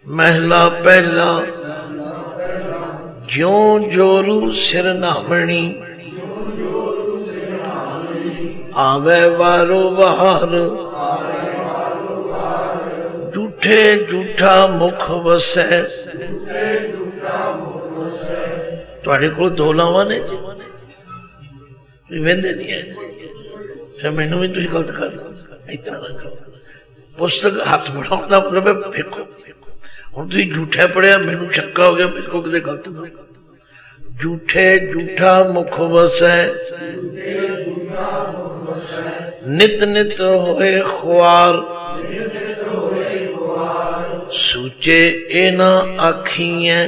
महला पहला ज्यों जोरू सिर नामणी आवे वारो बाहर झूठे झूठा मुख वसै। तुहाडे कोल दो लावां ने वेंदे नहीं है फिर मैनू भी तुसीं गलत कर इतना ना करो। पुस्तक हाथ बढ़ाउण दा मतलब है देखो हुण तुसीं झूठा पढ़िया मैनू शक्का हो गया मेरे को किते गलत ना। झूठे झूठा मुख वसै नित नित होए खुआर सूचे ए ना आखिए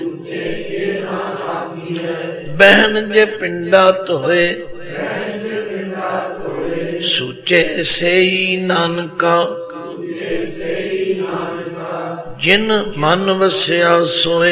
बहन जे पिंडा तोए सूचे से ही नानका जिन मन वसिया सोए।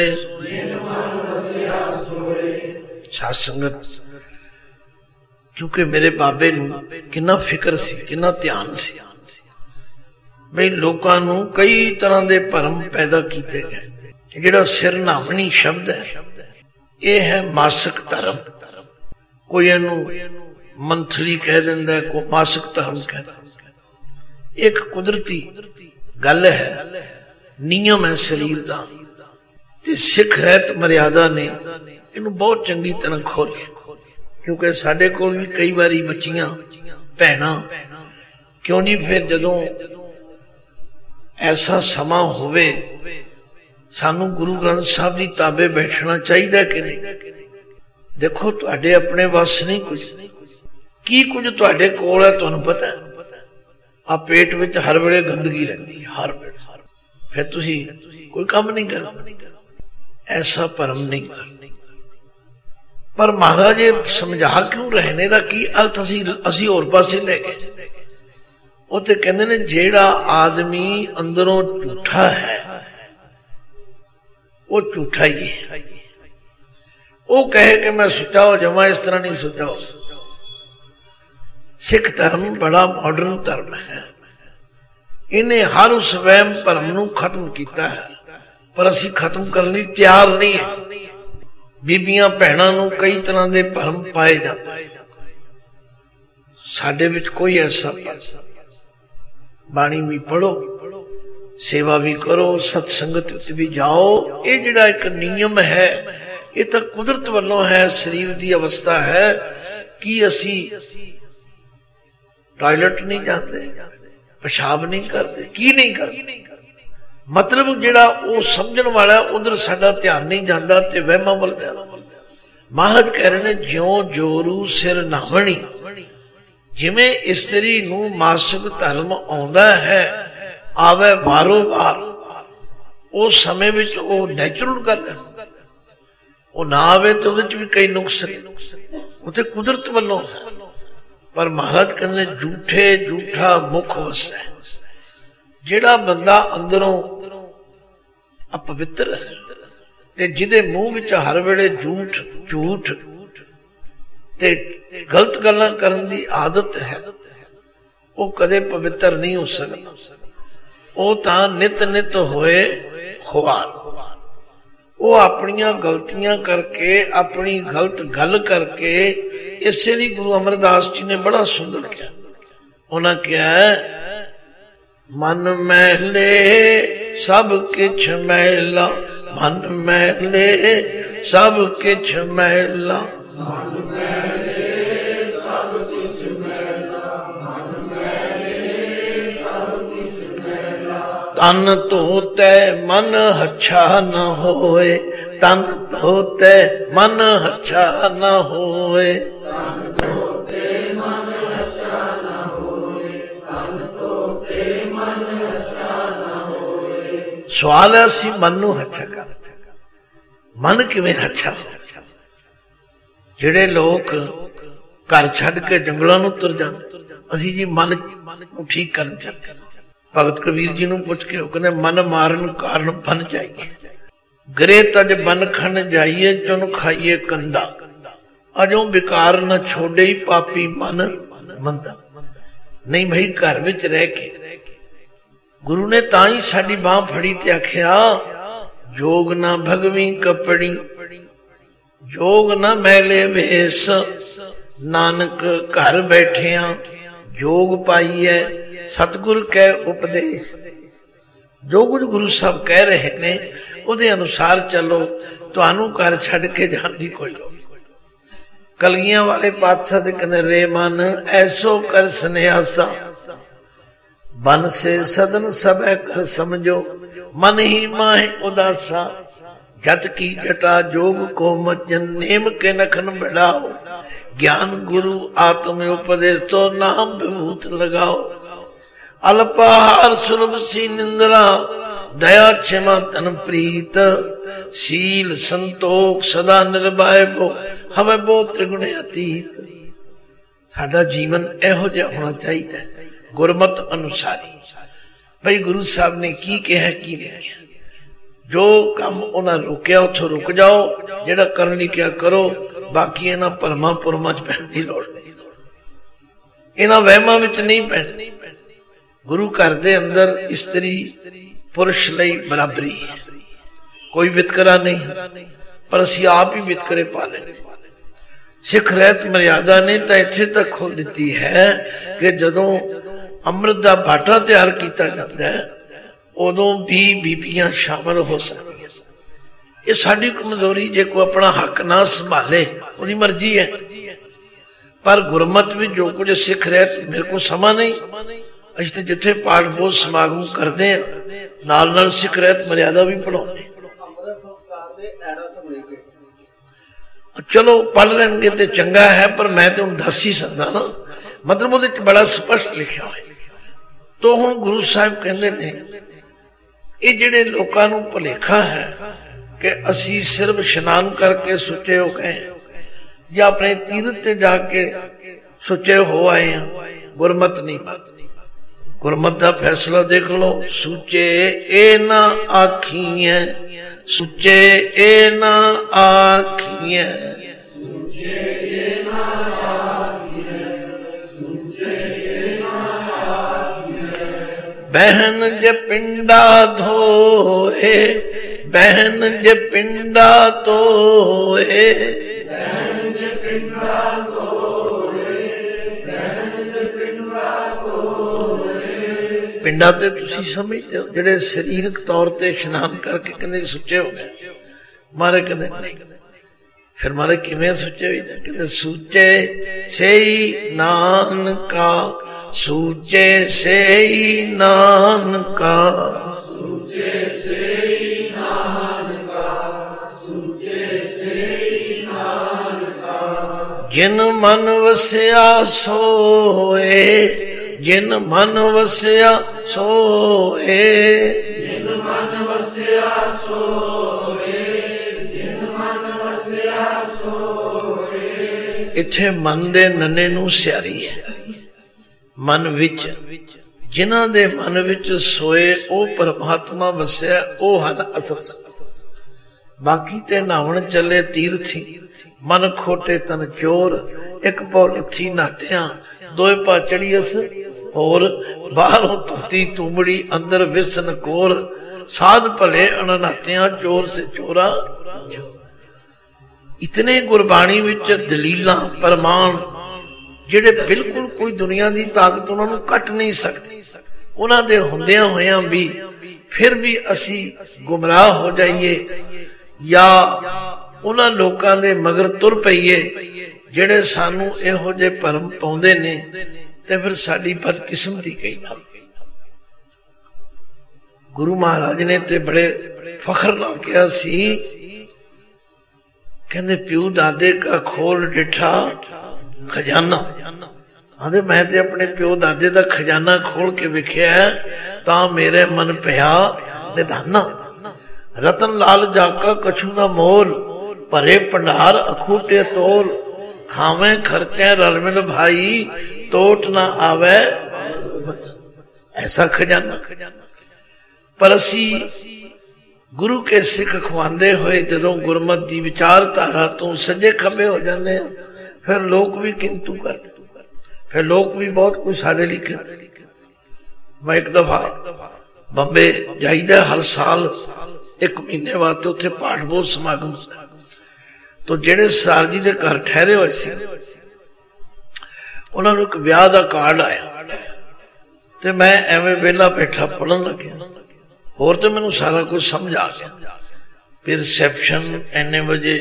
साध संगत क्योंकि मेरे बाबे नूं किन्ना फिक्र सी किन्ना ध्यान सी बई लोकां नूं कई तरह दे भरम पैदा कीते गए। जिहड़ा सिर नामणी शब्द है ये है मासिक धर्म। कोई इहनूं मंथली कह दिंदा है कोई मासिक धर्म कह दिंदा। एक कुदरती गल है नियम है शरीर दा ते सिख रहत मर्यादा ने इहनूं बहुत चंगी तरह खोलिया। क्योंकि साडे कोल भी कई बारी बच्चियां भैणां क्यों नहीं फिर जदों ऐसा समा होवे सानू गुरु ग्रंथ साहब जी ताबे बैठना चाहिए कि नहीं। देखो तुहाडे अपने वस नहीं कुछ की कुछ तुहाडे कोल है तुहानू पता है। आ पेट विच हर वेले गंदगी रहती है हर वेले फिर तुसी कोई काम नहीं करना। ऐसा भरम नहीं करना। पर महाराज ये समझा क्यों रहने का की अर्थ असी होर पासे ले गए। वो तो कहते ने जेड़ा आदमी अंदरों झूठा है वो झूठा ही है। वो कहे कि मैं सच्चा हो जावा इस तरह नहीं सच्चा हो सकता। सिख धर्म बड़ा मॉडर्न धर्म है। इन्हें हर उस वहम भरम नूं खत्म किया है पर असी खत्म करने तैयार नहीं है। बीबियां भैणां नूं कई तरह के भरम पाए जाते हैं। साडे विच कोई ऐसा बाणी भी पढ़ो सेवा भी करो सत्संगत भी जाओ। ये जिहड़ा एक नियम है ये तो कुदरत वालों है शरीर की अवस्था है कि असी टॉयलेट नहीं जाते पेशाब नहीं करते की नहीं करते। मतलब जिहड़ा वो समझण वाला उधर साडा ध्यान नहीं जाता ते वहमां वल ध्यान। महाराज कह रहे ने ज्यों जोरू सिर नावणी जिवें इस्त्री नूं मासिक धर्म आउंदा है आवे बारो बार उस समय विच वो नैचुरल कर दे वो ना आवे तो भी कई नुक्स वो तो कुदरत वालों है। पर महाराज कहने झूठे झूठा मुख वसै। जेड़ा बंदा अंदरों अपवित्र है ते जिदे मुंह विच हर वेले झूठ झूठ ते गलत गल्लां करन दी आदत है वो कदे पवित्र नहीं हो सकता। वो तां नित नित होए खुआर। वो अपनियां गलतियां करके अपनी गलत गल करके इसलिए गुरु अमरदास जी ने बड़ा सुंदर किया। उन्हें क्या है मन मैले सब किछ मैला मन मैले सब किछ मैला तन धोते मन हच्छा न होए तन धोते मन हच्छा न होए। सवाल है असी मन नू हच्छा कर मन किवें हच्छा हो। जिहड़े लोग घर छड्ड के जंगलों नूं तुर जांदे असी जी मन नू ठीक करन चले। भगत कबीर जी नूं पुछ के कहंदे मन मारन कारण बन जाइए गरे तज बन खन जाइए चुन खाइए कंदा अजों विकार न छोड़े ही पापी मन मंदा। नहीं भाई घर विच रह के गुरु ने ताई साडी बाह फड़ी ते आख्या जोग ना भगवी कपड़ी जोग ना मैले भेस नानक घर बैठिया जोग पाईए सतगुर कै उपदेश। जो कुछ गुरु साहब कह रहे ने उहदे अनुसार चलो, तुहानू घर छड़ के जाण दी कोई लोड़। कलगियां वाले पातशाह दे कहंदे रे मन ऐसो कर सन्यासा बन से सदन सब कर समझो मन ही माहे उदासा जत की जटा जोग को मज्जन नेम के नखन बढ़ाओ ज्ञान गुरु आत्म उपदेश तो नाम विभूत लगाओ अल्पाहार सुलभ सी निंद्रा दया क्षमा तन प्रीत शील संतोख सदा निर्भय को हमें बहुत त्रिगुणे अतीत। साडा जीवन एहो जिहा होना चाहिए गुरमत अनुसारी। भाई गुरु साहब ने की कहा की नहीं कहा, जो काम उन्हें रोकया उथों रुक जाओ, जेड़ा करनी क्या करो, बाकी इन्हां भरमा पुरमा च पैण दी लोड़ नहीं, इन्हां वहमां विच नहीं पैण। गुरु घर दे अंदर स्त्री पुरुष लई बराबरी है, कोई वितकरा नहीं, पर असीं आप ही वितकरे पा लेने। सिख रहत मर्यादा ने तो इत्थे तक खोल दी है कि जदों अमृत का बाटा तैयार किया जाता है उदों भी बीबियां शामिल हो सकती। ये साडी कमजोरी, जे कोई अपना हक ना संभाले उसकी मर्जी है, पर गुरमत भी जो कुछ सिख रहत मेरे को समा नहीं। असीं तो जिथे पाठ बोध समागम करते हैं नाल नाल सिख रहत मर्यादा भी पढ़ाते। चलो पढ़ लेंगे तो चंगा है, पर मैं तो दस ही सकता ना, मतलब वो बड़ा स्पष्ट लिखा है। तो हुण गुरु साहब कहते ने ये जिहड़े लोकां नूं भुलेखा है कि असी सिर्फ इशनान करके सुचे हो गए या अपने तीरथ ते जाके सुचे हो आए हैं, गुरमत नहीं बात। गुरमत का फैसला देख लो, सुचे ए ना आखिए सुचे ए ना आखिए बहन जे पिंडा धोए बहन जे पिंडा तोए पिंडा ते तुसी समझते हो जेडे शरीरक तौर ते इशनान करके कहते सुचे हो गए, मारे कहते नहीं। फिर मारे किवें सुचे हुए कहते सूचे से ही नानका सूचे से ही नानका सूचे से ही नानका सूचे से ही नानका जिन मन वसिया सोए जिन मन वसिया सोए जिन मन वसिया सोए जिन मन वसिया सोए। इत्थे मन दे नन्हे नूं सियारी है, मन विच जिन्हां दे मन विच सोए ओ परमात्मा वसिया ओ हन असल। बाकी ते नावण चले तीर्थी मन खोटे तन चोर एक पौलथी नातिया दोए पा चढ़ियस और बाहरों तुती तुमड़ी अंदर विसन कोर साध भले अननातिया चोर से चोरा। इतने गुरबाणी विच दलीलां प्रमाण जिहड़े बिल्कुल कोई दुनिया की ताकत उन्होंने कट नहीं सकती, उन्हां दे हुंदियां होइयां भी फिर भी असी गुमराह हो जाइए या उन्हां लोकां दे मगर तुर पईए जिहड़े सानू इहो जे भरम पाउंदे ने, ते फिर साडी बदकिस्मती कही जाए। गुरु महाराज ने ते बड़े फखर नाल कहा सी, कहंदे प्यू दादे का खोल डिठा खजाना। आंदे मैं ते अपने प्यो दादे दा खजाना खोल के विख्या तां मेरे मन पिया निधाना। रतन लाल जाका कछु ना मोल भरे भंडार अखूटे तोल खावे खर्चे रल मिल भाई टोट ना आवे ऐसा खजाना। पर असी गुरु के सिख खुआंदे हुए जदों गुरमत की विचारधारा तो सजे खबे हो जाने, फिर लोग भी किंतु कर, फिर लोग भी बहुत कुछ सारे लिखे। मैं एक दफा ਬੰਬੇ ਜਾਈਦਾ ਹਰ ਸਾਲ 1 ਮਹੀਨੇ ਵਾਸਤੇ, ਉੱਥੇ ਪਾਠ ਬਹੁਤ ਸਮਾਗਮ ਤੋਂ ਜਿਹੜੇ ਸਰਦਾਰ ਜੀ ਦੇ ਘਰ ਠਹਿਰੇ ਹੋਏ ਸੀ ਉਹਨਾਂ ਨੂੰ ਇੱਕ ਵਿਆਹ ਦਾ ਕਾਰਡ ਆਇਆ ਤੇ ਮੈਂ ਐਵੇਂ ਵਿਹਲਾ ਬੈਠਾ ਪੜ੍ਹਨ ਲੱਗਿਆ। ਹੋਰ ਤੇ ਮੈਨੂੰ ਸਾਰਾ ਕੁਝ ਸਮਝ ਆ ਗਿਆ। ਫਿਰ ਰਿਸੈਪਸ਼ਨ ਇੰਨੇ ਵਜੇ,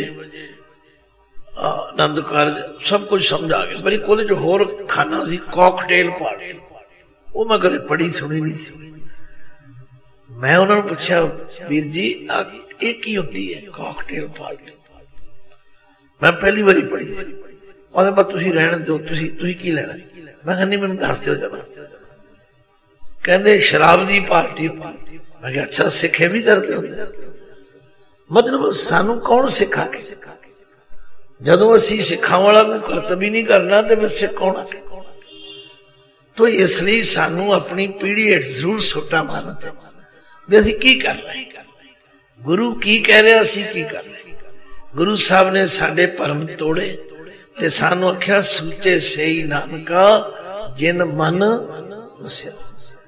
ਆਨੰਦ ਕਾਰਜ, ਸਭ ਕੁਝ ਸਮਝ ਆ ਗਿਆ। ਪਰ ਉਹਦੇ ਚ ਹੋਰ ਖਾਨਾ ਸੀ ਕਾਕਟੇਲ ਪਾਰਟੀ, ਉਹ ਮੈਂ ਕਦੇ ਪੜ੍ਹੀ ਸੁਣੀ ਨਹੀਂ ਸੀ। ਮੈਂ ਉਹਨਾਂ ਨੂੰ ਪੁੱਛਿਆ, ਵੀਰ ਜੀ ਇਹ ਕੀ ਹੁੰਦੀ ਹੈ ਕਾਕਟੇਲ ਪਾਰਟੀ? ਮੈਂ ਪਹਿਲੀ ਵਾਰੀ ਪੜ੍ਹੀ ਸੀ। ਉਹਦੇ ਬਾਅਦ ਤੁਸੀਂ ਰਹਿਣ ਦਿਓ, ਤੁਸੀਂ ਕੀ ਲੈਣਾ? ਮੈਂ ਕਿਹਾ ਨਹੀਂ, ਮੈਨੂੰ ਦੱਸ ਦਿਓ ਜਰਾ। ਕਹਿੰਦੇ ਸ਼ਰਾਬ ਦੀ ਪਾਰਟੀ। ਮੈਂ ਕਿਹਾ ਅੱਛਾ, ਸਿੱਖੇ ਵੀ ਕਰਦੇ ਹੁੰਦੇ? ਮਤਲਬ ਸਾਨੂੰ ਕੌਣ ਸਿਖਾ ਕੇ? ਜਦੋਂ ਅਸੀਂ ਸਿੱਖਾਂ ਵਾਲਾ ਕੋਈ ਕਰਤੱਵ ਹੀ ਨਹੀਂ ਕਰਨਾ ਤੇ ਫਿਰ ਸਿੱਖ ਕੌਣ ਆ? ਤੋ ਇਸ ਲਈ ਸਾਨੂੰ ਆਪਣੀ ਪੀੜ੍ਹੀ ਹੇਠ ਜ਼ਰੂਰ ਸੋਟਾ ਮਾਰਨਾ ਚਾਹੀਦਾ ਵੀ ਅਸੀਂ ਕੀ ਕਰ ਰਹੇ, ਗੁਰੂ ਕੀ ਕਹਿ ਰਿਹਾ, ਅਸੀਂ ਕੀ ਕਰ ਰਹੇ। ਗੁਰੂ ਸਾਹਿਬ ਨੇ ਸਾਡੇ ਭਰਮ ਤੋੜੇ ਤੇ ਸਾਨੂੰ ਆਖਿਆ, ਸੂਚੇ ਸਈ ਨਾਨਕਾ ਜਿਨ ਮਨ ਵਸਿਆ।